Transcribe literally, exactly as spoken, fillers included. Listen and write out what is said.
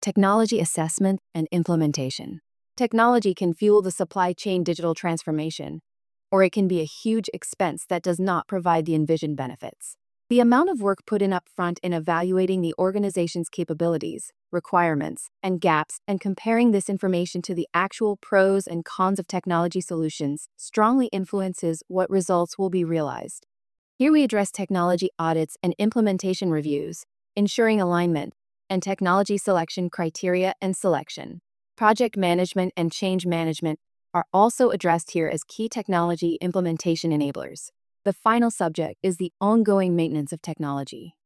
Technology assessment and implementation. Technology can fuel the supply chain digital transformation, or it can be a huge expense that does not provide the envisioned benefits. The amount of work put in upfront in evaluating the organization's capabilities, requirements, and gaps, and comparing this information to the actual pros and cons of technology solutions strongly influences what results will be realized. Here we address technology audits and implementation reviews, ensuring alignment, and technology selection criteria and selection. Project management and change management are also addressed here as key technology implementation enablers. The final subject is the ongoing maintenance of technology.